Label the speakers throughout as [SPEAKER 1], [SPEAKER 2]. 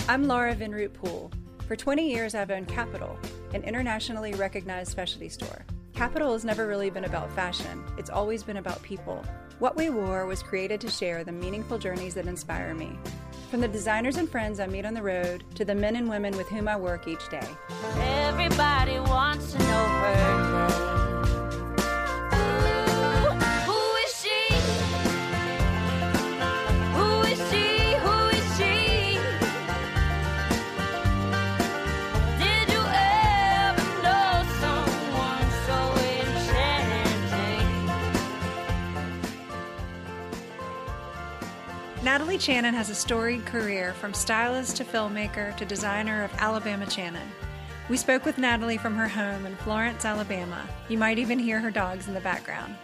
[SPEAKER 1] I'm Laura Vinroot Poole. For 20 years, I've owned Capital, an internationally recognized specialty store. Capital has never really been about fashion. It's always been about people. What We Wore was created to share the meaningful journeys that inspire me. From the designers and friends I meet on the road to the men and women with whom I work each day.
[SPEAKER 2] Everybody wants to know her name.
[SPEAKER 1] Natalie Channon has a storied career from stylist to filmmaker to designer of Alabama Channon. We spoke with Natalie from her home in Florence, Alabama. You might even hear her dogs in the background.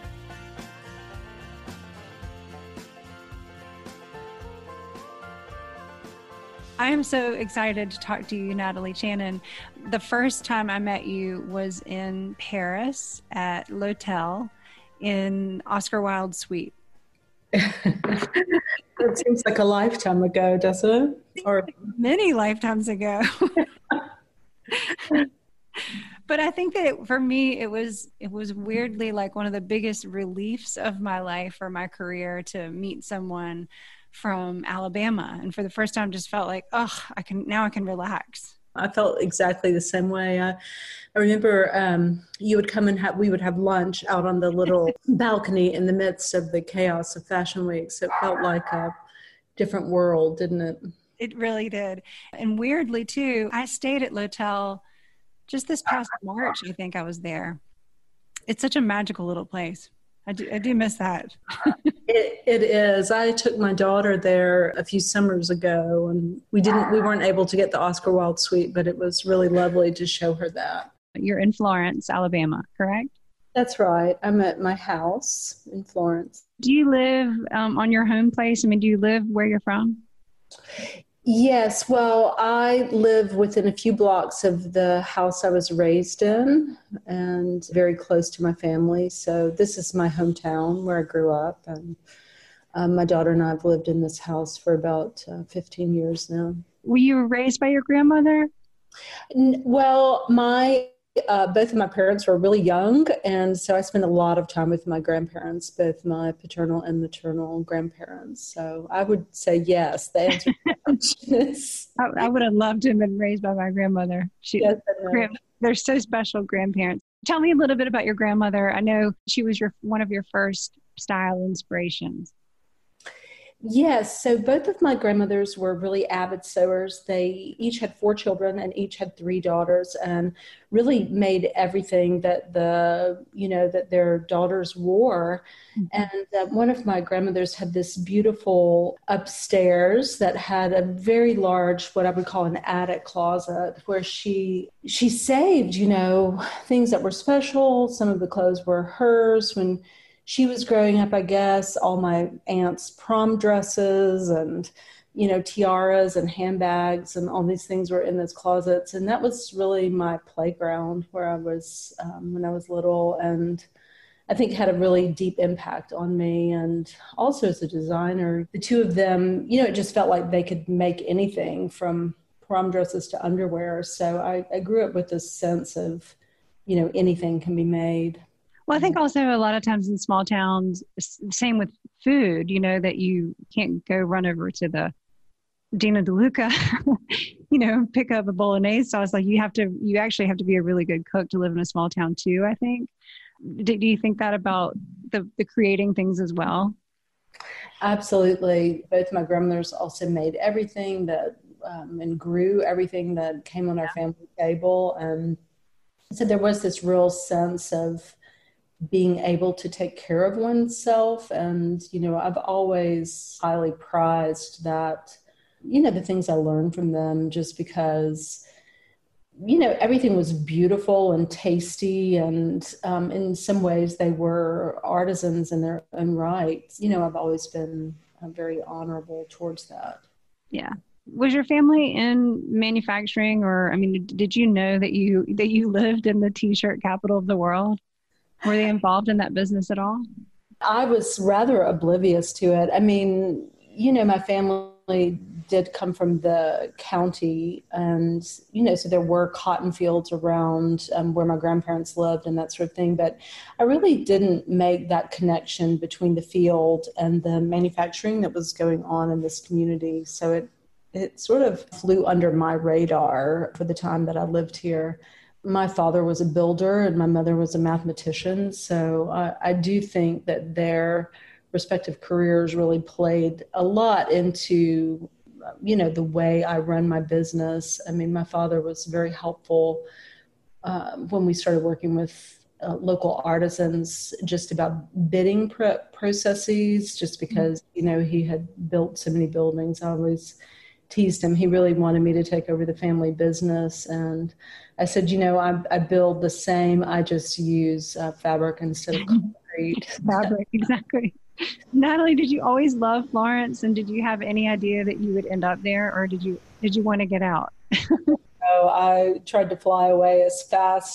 [SPEAKER 1] I am so excited to talk to you, Natalie Channon. The first time I met you was in Paris at L'Hotel in Oscar Wilde's suite.
[SPEAKER 3] It seems like a lifetime ago, doesn't it? Or
[SPEAKER 1] many lifetimes ago. But I think that for me, it was weirdly like one of the biggest reliefs of my life or my career to meet someone from Alabama. And for the first time, just felt like, I can relax.
[SPEAKER 3] I felt exactly the same way. I remember you would come and we would have lunch out on the little balcony in the midst of the chaos of Fashion Weeks. It felt like a different world, didn't it?
[SPEAKER 1] It really did. And weirdly, too, I stayed at L'Hotel just this past March. I think I was there. It's such a magical little place. I do miss that.
[SPEAKER 3] It is. I took my daughter there a few summers ago, and we weren't able to get the Oscar Wilde suite, but it was really lovely to show her that.
[SPEAKER 1] You're in Florence, Alabama, correct?
[SPEAKER 3] That's right. I'm at my house in Florence.
[SPEAKER 1] Do you live on your home place? I mean, do you live where you're from?
[SPEAKER 3] Yes. Well, I live within a few blocks of the house I was raised in and very close to my family. So this is my hometown where I grew up. And my daughter and I have lived in this house for about 15 years now.
[SPEAKER 1] Were you raised by your grandmother?
[SPEAKER 3] Well, both of my parents were really young, and so I spent a lot of time with my grandparents, both my paternal and maternal grandparents. So I would say yes. The answer to the question is...
[SPEAKER 1] I would have loved to have been raised by my grandmother. They're so special, grandparents. Tell me a little bit about your grandmother. I know she was one of your first style inspirations.
[SPEAKER 3] Yes. So both of my grandmothers were really avid sewers. They each had 4 children and each had 3 daughters, and really made everything that that their daughters wore. Mm-hmm. And one of my grandmothers had this beautiful upstairs that had a very large, what I would call an attic closet, where she saved, things that were special. Some of the clothes were hers when she was growing up. I guess all my aunt's prom dresses and, tiaras and handbags and all these things were in those closets. And that was really my playground where I was when I was little, and I think had a really deep impact on me. And also as a designer, the two of them, it just felt like they could make anything from prom dresses to underwear. So I grew up with this sense of, anything can be made.
[SPEAKER 1] Well, I think also a lot of times in small towns, same with food, that you can't go run over to the Dina DeLuca, pick up a bolognese sauce. Like you actually have to be a really good cook to live in a small town too, I think. Do you think that about the creating things as well?
[SPEAKER 3] Absolutely. Both my grandmothers also made everything that and grew everything that came on our family table. And so there was this real sense of being able to take care of oneself. And, I've always highly prized that, the things I learned from them, just because, everything was beautiful and tasty. And in some ways they were artisans in their own right. I've always been very honorable towards that.
[SPEAKER 1] Yeah. Was your family in manufacturing, or, did you know that you lived in the T-shirt capital of the world? Were they involved in that business at all?
[SPEAKER 3] I was rather oblivious to it. My family did come from the county, and so there were cotton fields around where my grandparents lived and that sort of thing, but I really didn't make that connection between the field and the manufacturing that was going on in this community. So it sort of flew under my radar for the time that I lived here. My father was a builder and my mother was a mathematician, so I do think that their respective careers really played a lot into, the way I run my business. I mean, my father was very helpful when we started working with local artisans just about bidding processes, just because, he had built so many buildings. I always teased him. He really wanted me to take over the family business. And I said, I build the same. I just use fabric instead of concrete.
[SPEAKER 1] Fabric, exactly. Natalie, did you always love Florence, and did you have any idea that you would end up there, or did you want to get out?
[SPEAKER 3] No, I tried to fly away as fast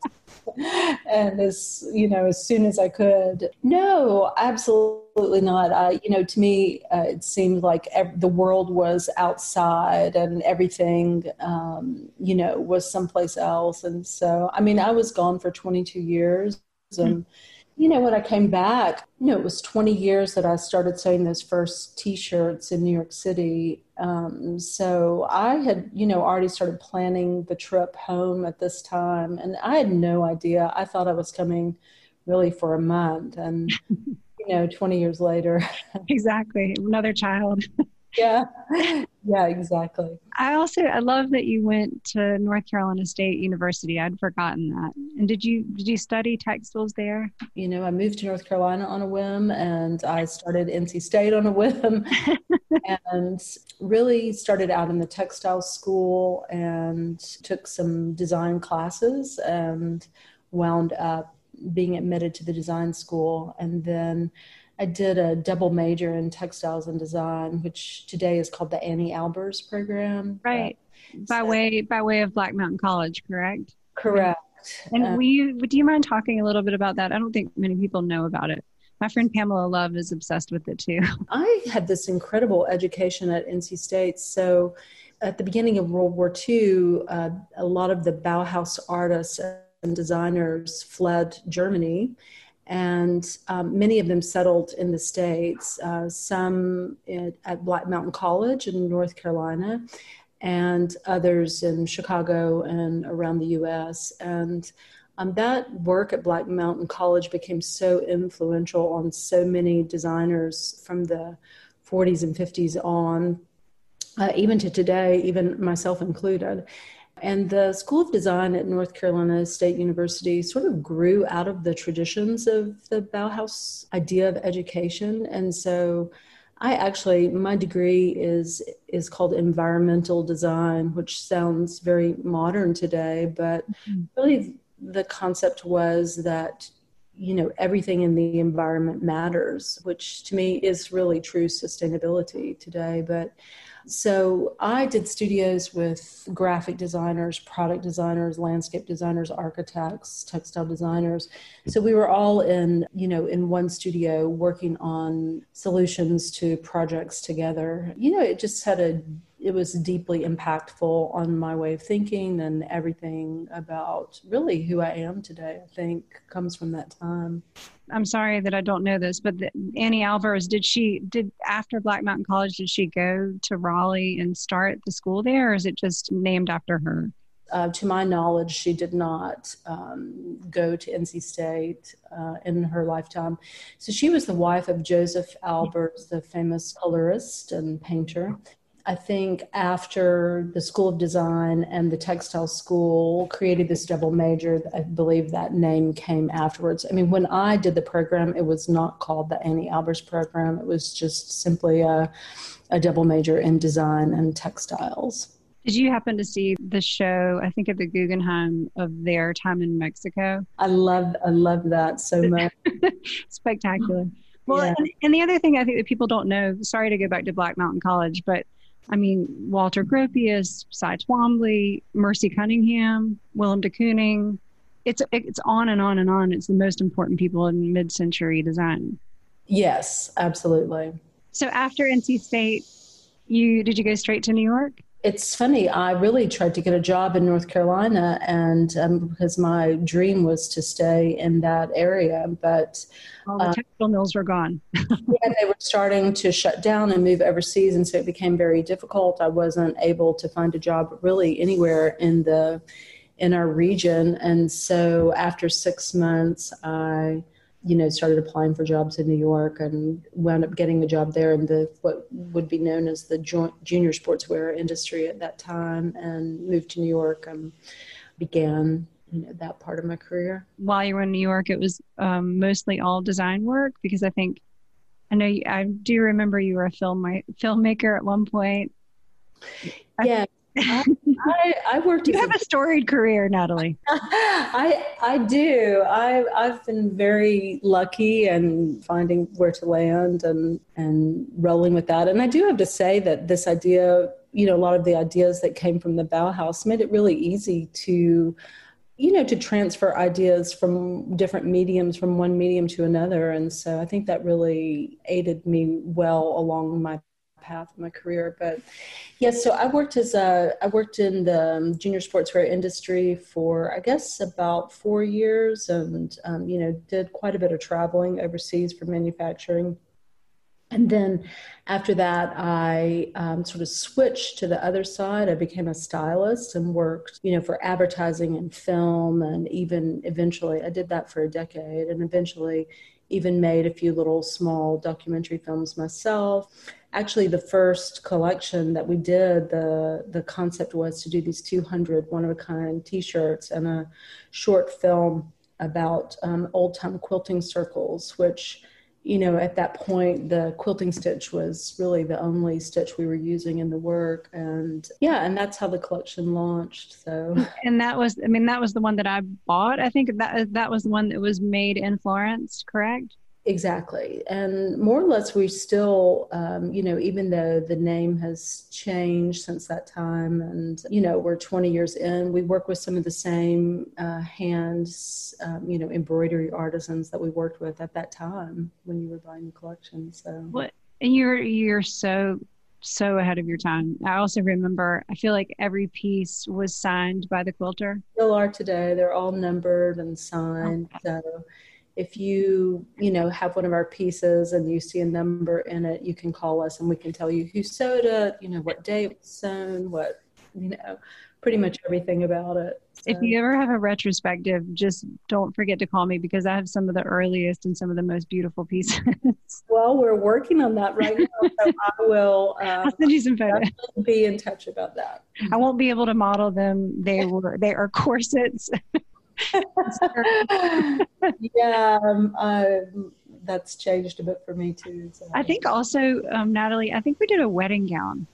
[SPEAKER 3] and as soon as I could. No, absolutely not. To me, it seemed like the world was outside and everything, was someplace else. And so, I was gone for 22 years, and when I came back, it was 20 years that I started sewing those first T-shirts in New York City. So I had, already started planning the trip home at this time, and I had no idea. I thought I was coming really for a month, and, 20 years later.
[SPEAKER 1] Exactly. Another child.
[SPEAKER 3] Yeah, exactly.
[SPEAKER 1] I love that you went to North Carolina State University. I'd forgotten that. And did you study textiles there?
[SPEAKER 3] I moved to North Carolina on a whim, and I started NC State on a whim, and really started out in the textile school and took some design classes and wound up being admitted to the design school. And then I did a double major in textiles and design, which today is called the Annie Albers program.
[SPEAKER 1] Right. By way of Black Mountain College, correct?
[SPEAKER 3] Correct.
[SPEAKER 1] And do you mind talking a little bit about that? I don't think many people know about it. My friend Pamela Love is obsessed with it too.
[SPEAKER 3] I had this incredible education at NC State. So at the beginning of World War II, a lot of the Bauhaus artists and designers fled Germany. And many of them settled in the States, some at Black Mountain College in North Carolina, and others in Chicago and around the U.S. And that work at Black Mountain College became so influential on so many designers from the 40s and 50s on, even to today, even myself included. And the School of Design at North Carolina State University sort of grew out of the traditions of the Bauhaus idea of education. And so my degree is called environmental design, which sounds very modern today, but really the concept was that, everything in the environment matters, which to me is really true sustainability today. So I did studios with graphic designers, product designers, landscape designers, architects, textile designers. So we were all in one studio working on solutions to projects together. It was deeply impactful on my way of thinking, and everything about really who I am today, I think, comes from that time.
[SPEAKER 1] I'm sorry that I don't know this, but Annie Albers, did after Black Mountain College, did she go to Raleigh and start the school there, or is it just named after her?
[SPEAKER 3] To my knowledge, she did not go to NC State in her lifetime. So she was the wife of Joseph Albers, the famous colorist and painter. I think after the School of Design and the textile school created this double major, I believe that name came afterwards. When I did the program, it was not called the Annie Albers program. It was just simply a double major in design and textiles.
[SPEAKER 1] Did you happen to see the show, I think at the Guggenheim, of their time in Mexico?
[SPEAKER 3] I love that so much.
[SPEAKER 1] Spectacular. Well, yeah. And the other thing I think that people don't know, sorry to go back to Black Mountain College, but Walter Gropius, Cy Twombly, Mercy Cunningham, Willem de Kooning, it's on and on and on. It's the most important people in mid-century design.
[SPEAKER 3] Yes, absolutely.
[SPEAKER 1] So after NC State, Did you go straight to New York?
[SPEAKER 3] It's funny. I really tried to get a job in North Carolina, and because my dream was to stay in that area, but
[SPEAKER 1] All the textile mills were gone.
[SPEAKER 3] yeah, they were starting to shut down and move overseas, and so it became very difficult. I wasn't able to find a job really anywhere in our region, and so after 6 months, I started applying for jobs in New York and wound up getting a job there in what would be known as the junior sportswear industry at that time, and moved to New York and began that part of my career.
[SPEAKER 1] While you were in New York, it was mostly all design work, because I do remember you were a filmmaker at one point.
[SPEAKER 3] Yeah. I worked.
[SPEAKER 1] You have a storied career, Natalie.
[SPEAKER 3] I do. I've been very lucky and finding where to land and rolling with that. And I do have to say that this idea, a lot of the ideas that came from the Bauhaus made it really easy to transfer ideas from different mediums, from one medium to another. And so I think that really aided me well along my path of my career. But yes, so I worked in the junior sportswear industry for, I guess, about 4 years, and did quite a bit of traveling overseas for manufacturing. And then after that, I sort of switched to the other side. I became a stylist and worked, for advertising and film, and even eventually I did that for a decade, and eventually even made a few little small documentary films myself. Actually, the first collection that we did, the concept was to do these 200 one-of-a-kind T-shirts and a short film about old-time quilting circles, which, at that point, the quilting stitch was really the only stitch we were using in the work. And and that's how the collection launched. So,
[SPEAKER 1] and that was the one that I bought. I think that was the one that was made in Florence, correct?
[SPEAKER 3] Exactly. And more or less, we still, even though the name has changed since that time, and, we're 20 years in, we work with some of the same hands, embroidery artisans that we worked with at that time when you were buying the collection. So
[SPEAKER 1] what? And you're so ahead of your time. I also remember, I feel like every piece was signed by the quilter.
[SPEAKER 3] Still are today. They're all numbered and signed. Okay. So if you have one of our pieces and you see a number in it, you can call us and we can tell you who sewed it, what day it was sewn, pretty much everything about it. So.
[SPEAKER 1] If you ever have a retrospective, just don't forget to call me, because I have some of the earliest and some of the most beautiful pieces.
[SPEAKER 3] Well, we're working on that right now, so I will
[SPEAKER 1] I'll send you some photos.
[SPEAKER 3] Be in touch about that.
[SPEAKER 1] I won't be able to model them. They are corsets.
[SPEAKER 3] That's changed a bit for me too. So.
[SPEAKER 1] I think also, Natalie, I think we did a wedding gown.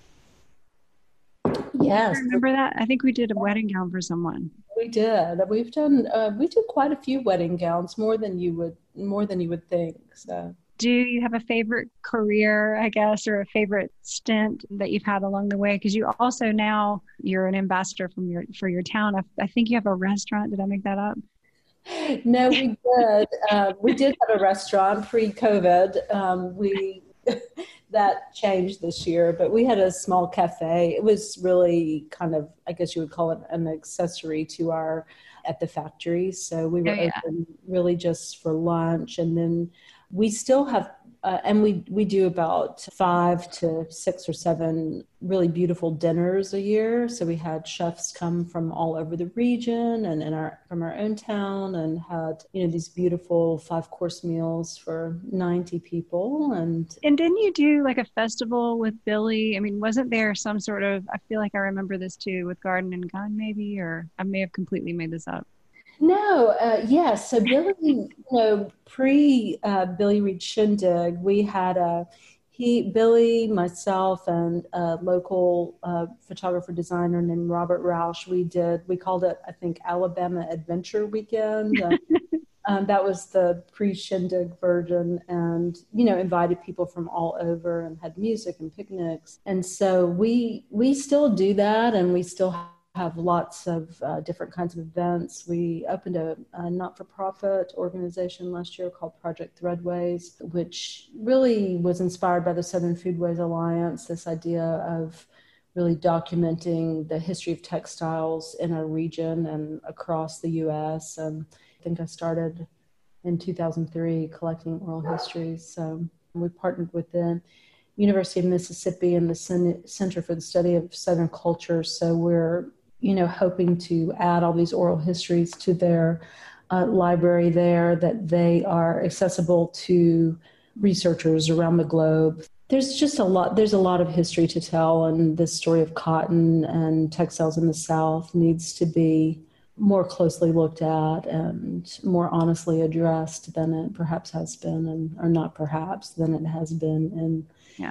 [SPEAKER 3] Yes.
[SPEAKER 1] Remember that? I think we did a wedding gown for someone.
[SPEAKER 3] We did. We did quite a few wedding gowns, more than you would think. So. Do
[SPEAKER 1] you have a favorite career, I guess, or a favorite stint that you've had along the way? Because you also now you're an ambassador for your town. I think you have a restaurant. Did I make that up?
[SPEAKER 3] No, we did. We did have a restaurant pre-COVID. That changed this year, but we had a small cafe. It was really kind of, I guess you would call it an accessory to at the factory. So we were open really just for lunch, and then we still have, and we do about 5 to 6 or 7 really beautiful dinners a year. So we had chefs come from all over the region and from our own town, and had these beautiful 5-course meals for 90 people. And
[SPEAKER 1] didn't you do like a festival with Billy? I mean, wasn't there some sort of? I feel like I remember this too with Garden and Gun, maybe, or I may have completely made this up.
[SPEAKER 3] No, yes. So Billy, pre Billy Reed Shindig, we had Billy, myself, and a local photographer designer named Robert Roush. We called it, I think, Alabama Adventure Weekend. That was the pre-Shindig version, and invited people from all over and had music and picnics. And so we still do that, and we still have lots of different kinds of events. We opened a not-for-profit organization last year called Project Threadways, which really was inspired by the Southern Foodways Alliance, this idea of really documenting the history of textiles in our region and across the U.S. And I think I started in 2003 collecting oral histories. So we partnered with the University of Mississippi and the Center for the Study of Southern Culture. So we're, hoping to add all these oral histories to their library there, that they are accessible to researchers around the globe. There's a lot of history to tell, and this story of cotton and textiles in the South needs to be more closely looked at and more honestly addressed than it perhaps has been, or not perhaps, than it has been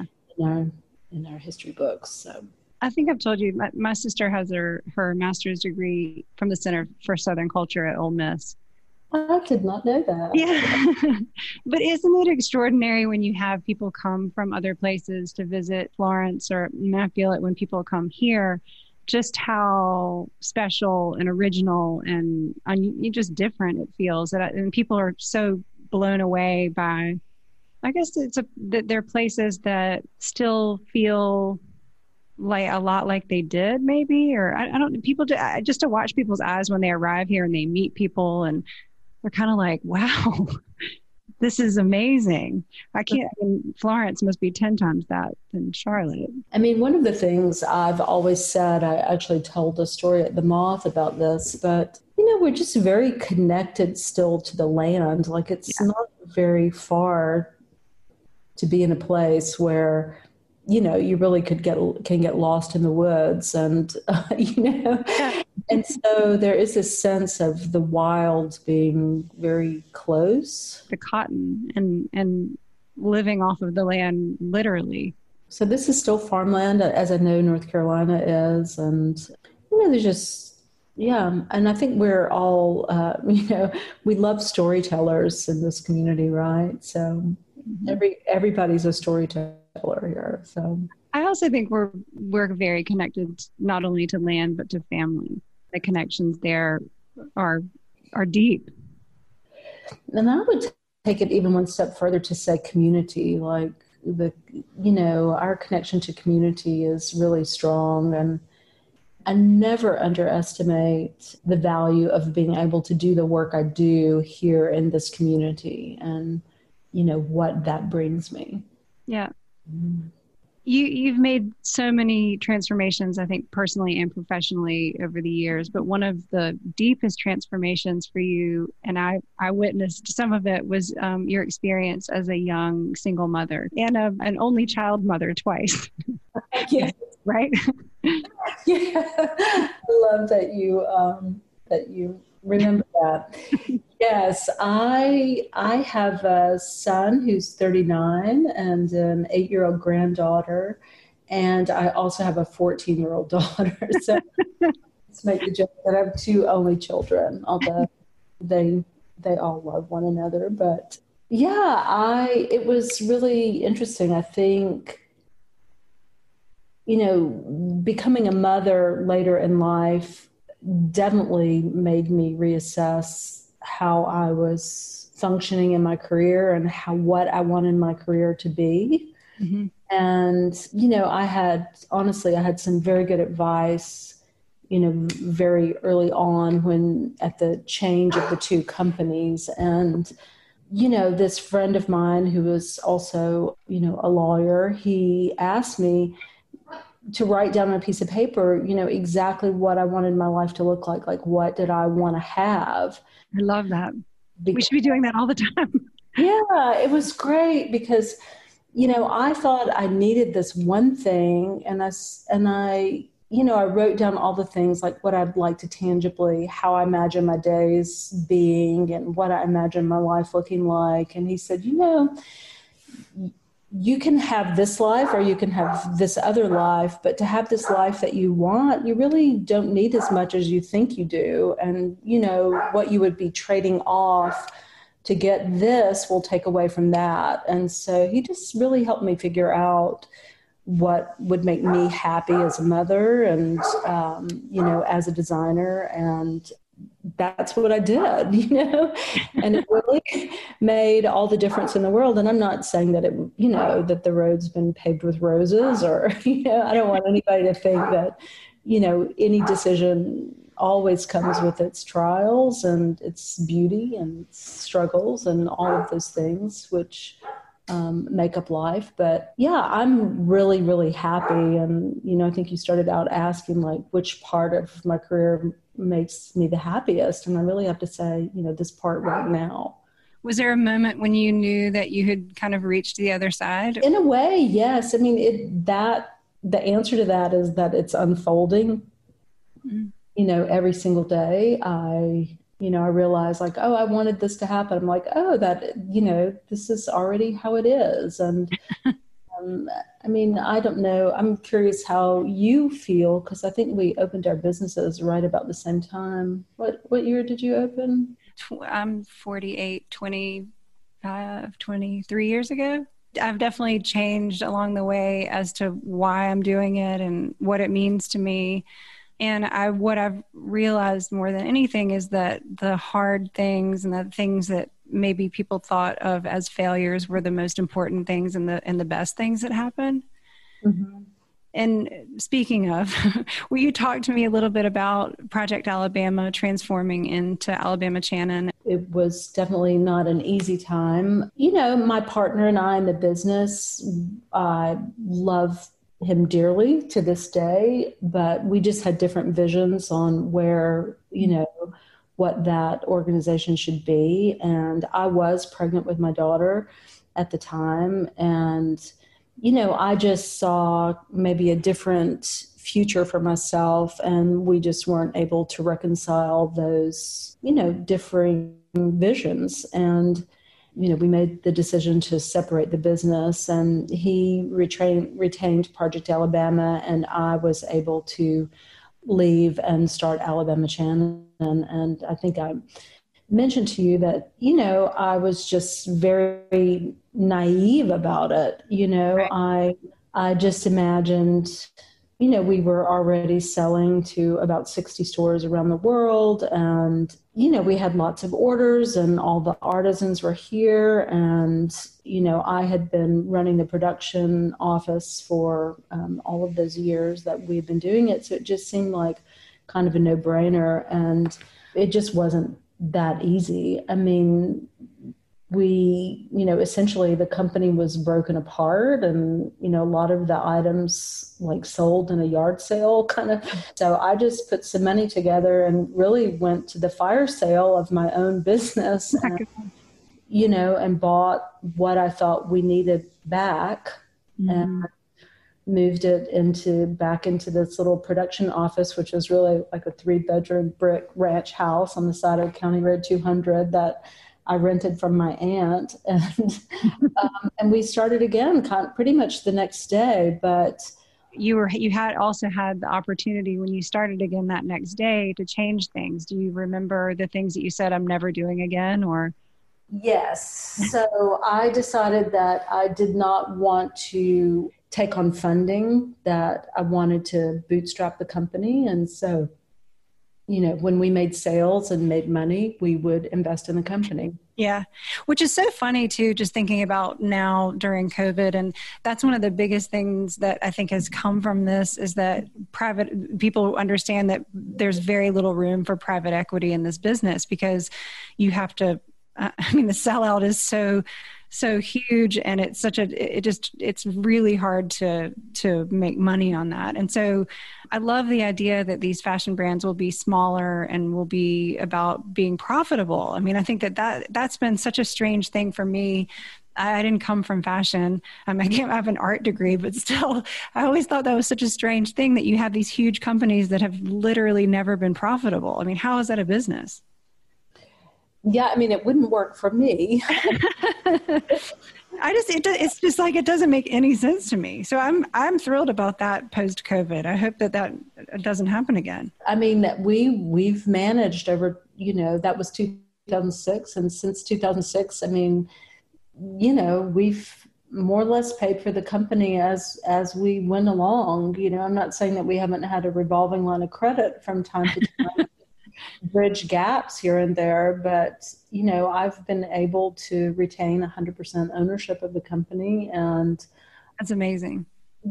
[SPEAKER 3] in our history books. So
[SPEAKER 1] I think I've told you, my sister has her master's degree from the Center for Southern Culture at Ole Miss.
[SPEAKER 3] I did not know that.
[SPEAKER 1] Yeah. But isn't it extraordinary when you have people come from other places to visit Florence, or I feel it when people come here, just how special and original and just different it feels. And people are so blown away by, I guess that they're places that still feel like a lot like they did, maybe, or I don't. People just to watch people's eyes when they arrive here and they meet people, and they're kind of like, "Wow, this is amazing." Florence must be 10 times that than Charlotte.
[SPEAKER 3] I mean, one of the things I've always said, I actually told a story at the Moth about this, but we're just very connected still to the land. Like it's not very far to be in a place where you really can get lost in the woods, and and so there is this sense of the wild being very close.
[SPEAKER 1] The cotton and living off of the land, literally.
[SPEAKER 3] So this is still farmland, as I know North Carolina is, and there's just and I think we're all we love storytellers in this community, right? So everybody's a storyteller here. So
[SPEAKER 1] I also think we're very connected not only to land but to family. The connections there are deep.
[SPEAKER 3] And I would take it even one step further to say community. Like our connection to community is really strong, and I never underestimate the value of being able to do the work I do here in this community, and what that brings me.
[SPEAKER 1] Yeah. You've made so many transformations, I think, personally and professionally over the years, but one of the deepest transformations for you, and I witnessed some of it, was your experience as a young single mother and an only child mother twice.
[SPEAKER 3] Yes.
[SPEAKER 1] Right?
[SPEAKER 3] Yeah. I love that you remember that. Yes, I have a son who's 39 and an 8-year-old granddaughter, and I also have a 14-year-old daughter. So let's make the joke that I have 2 only children, although they all love one another. But it was really interesting. I think, becoming a mother later in life definitely made me reassess how I was functioning in my career and what I wanted my career to be. Mm-hmm. And, I had some very good advice, very early on when at the change of the 2 companies. And, this friend of mine who was also, a lawyer, he asked me to write down on a piece of paper, exactly what I wanted my life to look like what did I want to have.
[SPEAKER 1] I love that. We should be doing that all the time.
[SPEAKER 3] Yeah, it was great because, I thought I needed this one thing, and I wrote down all the things, like what I'd like to tangibly, how I imagine my days being and what I imagine my life looking like. And he said, you can have this life or you can have this other life, but to have this life that you want, you really don't need as much as you think you do. And, what you would be trading off to get this will take away from that. And so he just really helped me figure out what would make me happy as a mother and, as a designer. And that's what I did, and it really made all the difference in the world. And I'm not saying that that the road's been paved with roses or, I don't want anybody to think that, any decision always comes with its trials and its beauty and its struggles and all of those things, which make up life. But yeah, I'm really, really happy. And, I think you started out asking like which part of my career makes me the happiest. And I really have to say, this part right now.
[SPEAKER 1] Was there a moment when you knew that you had kind of reached the other side?
[SPEAKER 3] In a way, yes. I mean, the answer to that is that it's unfolding, every single day. I realize like, oh, I wanted this to happen. I'm like, oh, this is already how it is. And I don't know. I'm curious how you feel, because I think we opened our businesses right about the same time. What year did you open?
[SPEAKER 1] I'm 48, 25, 23 years ago. I've definitely changed along the way as to why I'm doing it and what it means to me. And what I've realized more than anything is that the hard things and the things that maybe people thought of as failures were the most important things and the best things that happen. Mm-hmm. And speaking of, will you talk to me a little bit about Project Alabama transforming into Alabama Channon?
[SPEAKER 3] It was definitely not an easy time. My partner and I in the business, I love him dearly to this day, but we just had different visions on where, what that organization should be. And I was pregnant with my daughter at the time. And, I just saw maybe a different future for myself. And we just weren't able to reconcile those, differing visions. And, we made the decision to separate the business, and he retained Project Alabama, and I was able to leave and start Alabama Channon. And I think I mentioned to you that, I was just very naive about it. Right. I just imagined, we were already selling to about 60 stores around the world, and, we had lots of orders and all the artisans were here. And, I had been running the production office for all of those years that we've been doing it. So it just seemed like kind of a no-brainer, and it just wasn't that easy. I mean, we, essentially the company was broken apart, and, a lot of the items like sold in a yard sale kind of. So I just put some money together and really went to the fire sale of my own business, and, and bought what I thought we needed back, and moved it back into this little production office, which was really like a 3-bedroom brick ranch house on the side of County Road 200 that I rented from my aunt, and we started again pretty much the next day. But
[SPEAKER 1] you had also had the opportunity when you started again that next day to change things. Do you remember the things that you said, I'm never doing again, or?
[SPEAKER 3] Yes. So I decided that I did not want to take on funding, that I wanted to bootstrap the company. And so, when we made sales and made money, we would invest in the company.
[SPEAKER 1] Yeah. Which is so funny too, just thinking about now during COVID. And that's one of the biggest things that I think has come from this, is that private people understand that there's very little room for private equity in this business, because you have to, the sellout is so huge, and it's it's really hard to make money on that. And so I love the idea that these fashion brands will be smaller and will be about being profitable. I think that's been such a strange thing for me. I didn't come from fashion. I have an art degree, but still, I always thought that was such a strange thing, that you have these huge companies that have literally never been profitable. How is that a business?
[SPEAKER 3] Yeah, it wouldn't work for me.
[SPEAKER 1] It's just like, it doesn't make any sense to me. So I'm thrilled about that post COVID. I hope that doesn't happen again.
[SPEAKER 3] We've managed over, that was 2006. And since 2006, we've more or less paid for the company as we went along. I'm not saying that we haven't had a revolving line of credit from time to time, bridge gaps here and there, but I've been able to retain 100% ownership of the company. And
[SPEAKER 1] that's amazing.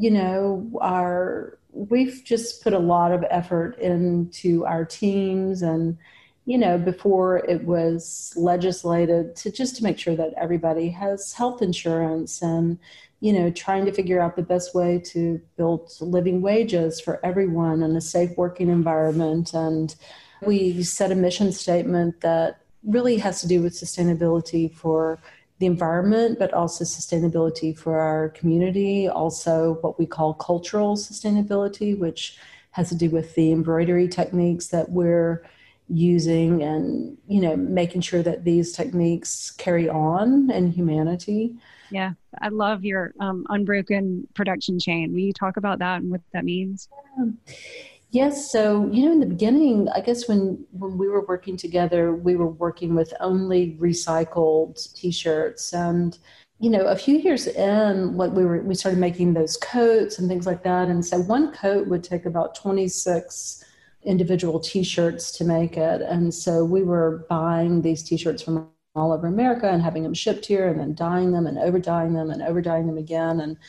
[SPEAKER 3] We've just put a lot of effort into our teams, and before it was legislated, to make sure that everybody has health insurance, and trying to figure out the best way to build living wages for everyone and a safe working environment. And we set a mission statement that really has to do with sustainability for the environment, but also sustainability for our community, also what we call cultural sustainability, which has to do with the embroidery techniques that we're using, and making sure that these techniques carry on in humanity.
[SPEAKER 1] Yeah, I love your unbroken production chain. Will you talk about that and what that means?
[SPEAKER 3] Yes. So, in the beginning, I guess when we were working together, we were working with only recycled T-shirts. And, a few years in, we started making those coats and things like that. And so one coat would take about 26 individual T-shirts to make it. And so we were buying these T-shirts from all over America and having them shipped here, and then dyeing them and over dyeing them and over dyeing them again. And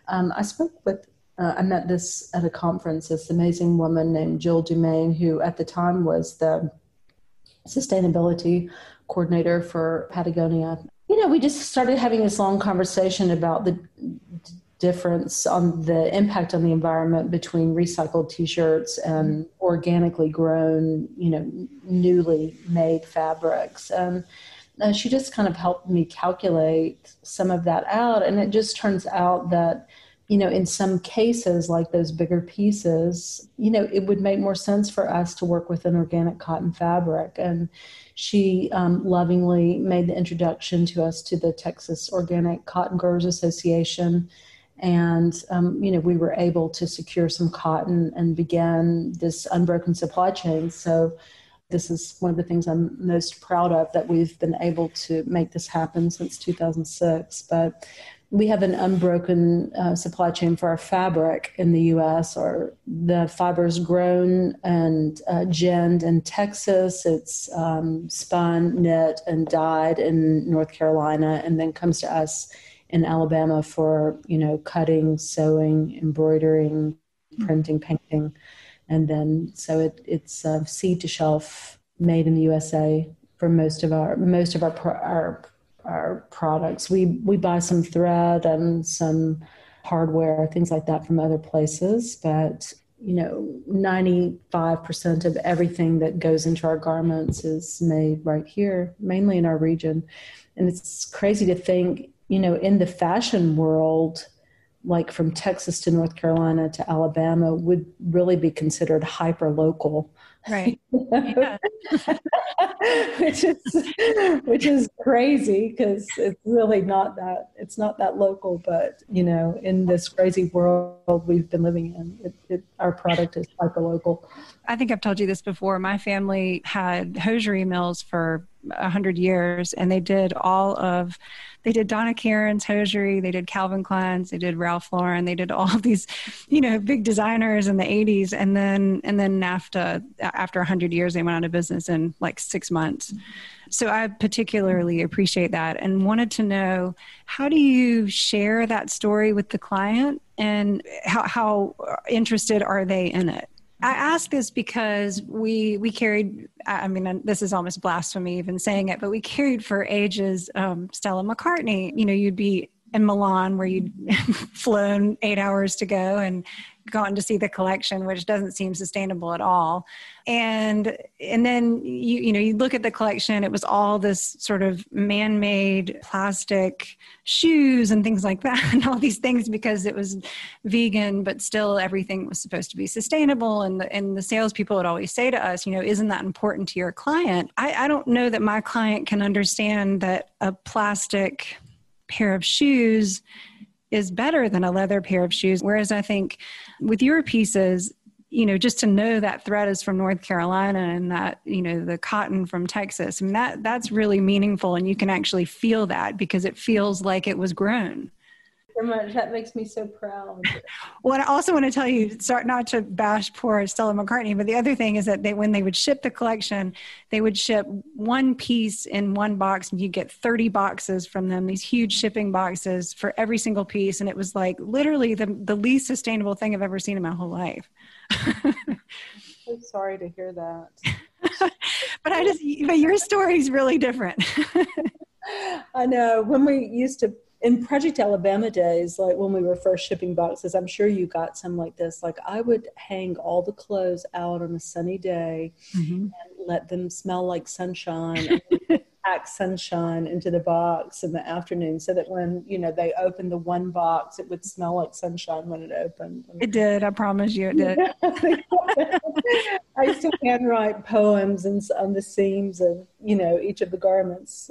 [SPEAKER 3] I met this at a conference, this amazing woman named Jill Dumaine, who at the time was the sustainability coordinator for Patagonia. We just started having this long conversation about the difference on the impact on the environment between recycled T-shirts and organically grown, newly made fabrics. And she just kind of helped me calculate some of that out. And it just turns out that in some cases, like those bigger pieces, it would make more sense for us to work with an organic cotton fabric. And she lovingly made the introduction to us to the Texas Organic Cotton Growers Association. And, we were able to secure some cotton and began this unbroken supply chain. So this is one of the things I'm most proud of, that we've been able to make this happen since 2006. But we have an unbroken supply chain for our fabric in the U.S. or the fibers grown and ginned in Texas. It's spun, knit, and dyed in North Carolina, and then comes to us in Alabama for, cutting, sewing, embroidering, printing, painting. And then so it's seed to shelf, made in the USA for most of our products. We buy some thread and some hardware, things like that from other places, but 95% of everything that goes into our garments is made right here, mainly in our region. And it's crazy to think, in the fashion world, like from Texas to North Carolina to Alabama would really be considered hyper local.
[SPEAKER 1] Right. Yeah.
[SPEAKER 3] which is crazy, because it's really not that local, but in this crazy world we've been living in, our product is hyper local.
[SPEAKER 1] I think I've told you this before. My family had hosiery mills for 100 years, and they did Donna Karan's hosiery, they did Calvin Klein's, they did Ralph Lauren, they did all of these, big designers in the 80s. And then NAFTA, after 100 years, they went out of business in like 6 months. So I particularly appreciate that, and wanted to know, how do you share that story with the client, and how interested are they in it? I ask this because we carried, this is almost blasphemy even saying it, but we carried for ages Stella McCartney. You'd be in Milan, where you'd flown 8 hours to go and gone to see the collection, which doesn't seem sustainable at all. And then you look at the collection, it was all this sort of man-made plastic shoes and things like that, and all these things, because it was vegan, but still everything was supposed to be sustainable. And the salespeople would always say to us, isn't that important to your client? I don't know that my client can understand that a plastic pair of shoes is better than a leather pair of shoes. Whereas I think with your pieces, just to know that thread is from North Carolina, and that, the cotton from Texas, that's really meaningful. And you can actually feel that, because it feels like it was grown.
[SPEAKER 3] so much. That makes me so proud.
[SPEAKER 1] Well, I also want to tell you, start not to bash poor Stella McCartney, but the other thing is that when they would ship the collection, they would ship one piece in one box, and you get 30 boxes from them, these huge shipping boxes for every single piece. And it was like literally the least sustainable thing I've ever seen in my whole life.
[SPEAKER 3] So sorry to hear that.
[SPEAKER 1] But your story is really different.
[SPEAKER 3] I know. When we used to, in Project Alabama days, like when we were first shipping boxes, I'm sure you got some like this. Like I would hang all the clothes out on a sunny day and let them smell like sunshine and pack sunshine into the box in the afternoon so that when, they opened the one box, it would smell like sunshine when it opened.
[SPEAKER 1] It did. I promise you it did.
[SPEAKER 3] I used to handwrite poems on the seams of, each of the garments.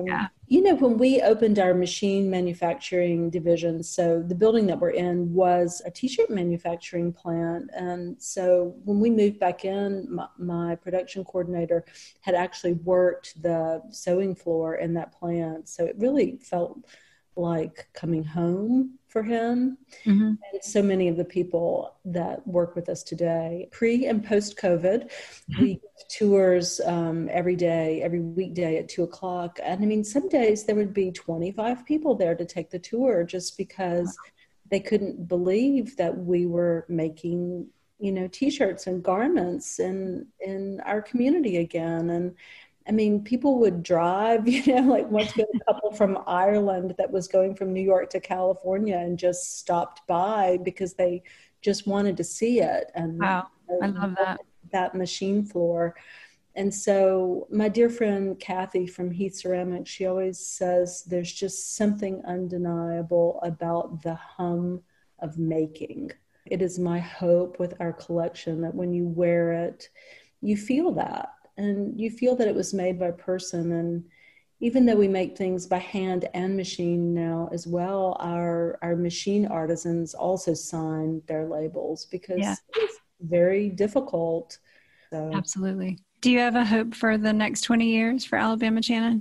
[SPEAKER 3] When we opened our machine manufacturing division, so the building that we're in was a t-shirt manufacturing plant. And so when we moved back in, my production coordinator had actually worked the sewing floor in that plant. So it really felt like coming home for him. And so many of the people that work with us today, pre and post COVID, we give tours every day, every weekday at 2:00. And I mean, some days there would be 25 people there to take the tour just because they couldn't believe that we were making, t-shirts and garments in our community again. And I mean, people would drive, like once we had a couple from Ireland that was going from New York to California and just stopped by because they just wanted to see it. And
[SPEAKER 1] wow, I love
[SPEAKER 3] that machine floor. And so my dear friend Kathy from Heath Ceramics, she always says there's just something undeniable about the hum of making. It is my hope with our collection that when you wear it, you feel that. And you feel that it was made by a person. And even though we make things by hand and machine now as well, our machine artisans also sign their labels because it's very difficult. So.
[SPEAKER 1] Absolutely. Do you have a hope for the next 20 years for Alabama Channon?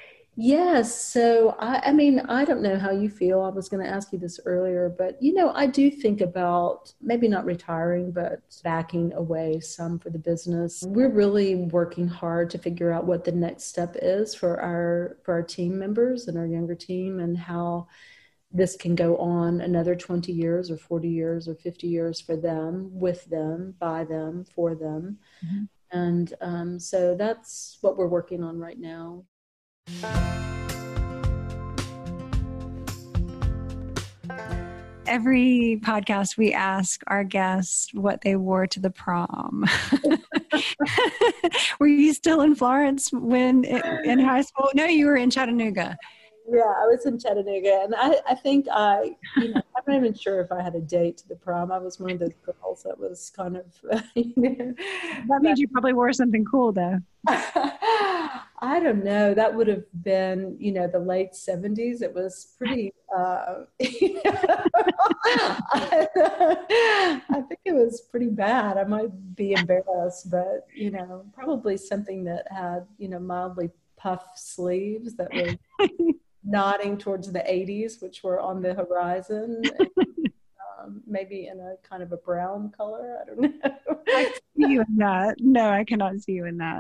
[SPEAKER 3] Yes. So, I mean, I don't know how you feel. I was going to ask you this earlier, but, I do think about maybe not retiring, but backing away some for the business. We're really working hard to figure out what the next step is for our team members and our younger team and how this can go on another 20 years or 40 years or 50 years for them, with them, by them, for them. And so that's what we're working on right now.
[SPEAKER 1] Every podcast we ask our guests what they wore to the prom. Were you still in Florence when in high school? No, you were in Chattanooga.
[SPEAKER 3] Yeah, I was in Chattanooga, and I think I'm not even sure if I had a date to the prom. I was one of those girls that was kind of,
[SPEAKER 1] That means you probably wore something cool, though.
[SPEAKER 3] I don't know. That would have been, the late 70s. It was pretty, I think it was pretty bad. I might be embarrassed, but, probably something that had, mildly puff sleeves that were nodding towards the 80s, which were on the horizon. And, maybe in a kind of a brown color. I don't know.
[SPEAKER 1] I see you in that. No, I cannot see you in that.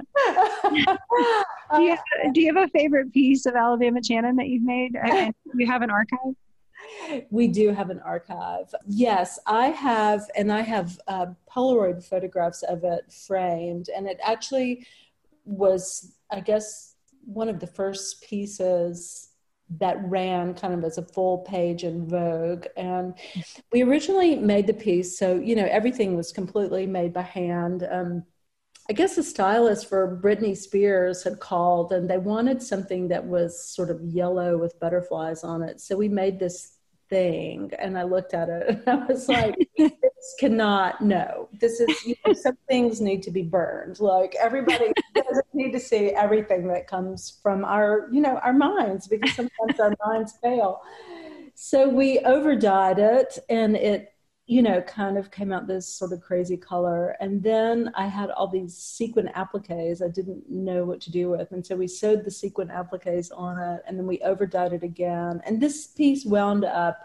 [SPEAKER 1] Do you have a favorite piece of Alabama Channon that you've made? And do you have an archive?
[SPEAKER 3] We do have an archive. Yes, I have, and I have Polaroid photographs of it framed. And it actually was, I guess, one of the first pieces that ran kind of as a full page in Vogue. And we originally made the piece, so, everything was completely made by hand. I guess the stylist for Britney Spears had called and they wanted something that was sort of yellow with butterflies on it. So we made this thing and I looked at it and I was like, this cannot, no, this is, some things need to be burned. Like everybody doesn't need to see everything that comes from our, our minds, because sometimes our minds fail. So we overdyed it and it, kind of came out this sort of crazy color. And then I had all these sequin appliques I didn't know what to do with. And so we sewed the sequin appliques on it and then we overdyed it again. And this piece wound up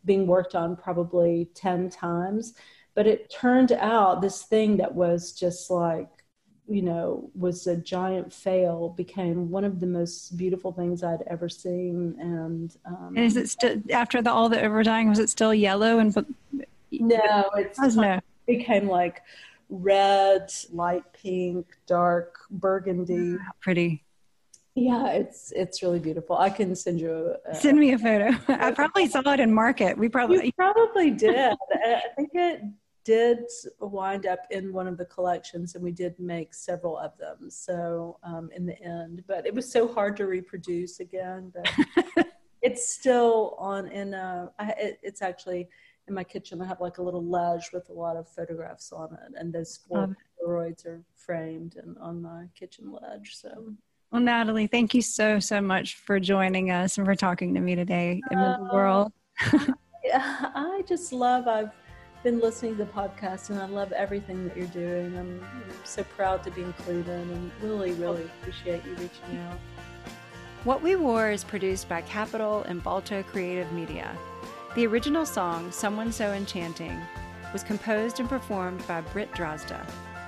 [SPEAKER 3] being worked on probably 10 times. But it turned out this thing that was just like, was a giant fail became one of the most beautiful things I'd ever seen. And
[SPEAKER 1] is it still, after all the overdying, was it still yellow?
[SPEAKER 3] No, it became like red, light pink, dark burgundy.
[SPEAKER 1] How pretty.
[SPEAKER 3] Yeah, it's really beautiful. I can send you
[SPEAKER 1] send me a photo. I probably saw it in market.
[SPEAKER 3] You probably did. I think it did wind up in one of the collections, and we did make several of them. So in the end, but it was so hard to reproduce again. But it's still on it's actually in my kitchen. I have like a little ledge with a lot of photographs on it, and those Polaroids are framed and on my kitchen ledge. So.
[SPEAKER 1] Well, Natalie, thank you so much for joining us and for talking to me today in the world.
[SPEAKER 3] I just I've been listening to the podcast, and I love everything that you're doing. I'm so proud to be included, and really, really appreciate you reaching out.
[SPEAKER 4] What We Wore is produced by Capital and Balto Creative Media. The original song, Someone So Enchanting, was composed and performed by Britt Drozda.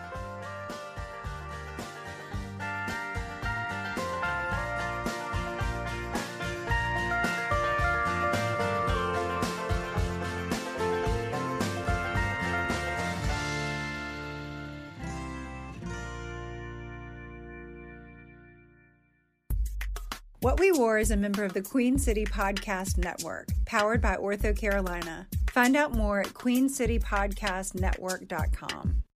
[SPEAKER 4] What We Wore is a member of the Queen City Podcast Network, powered by OrthoCarolina. Find out more at queencitypodcastnetwork.com.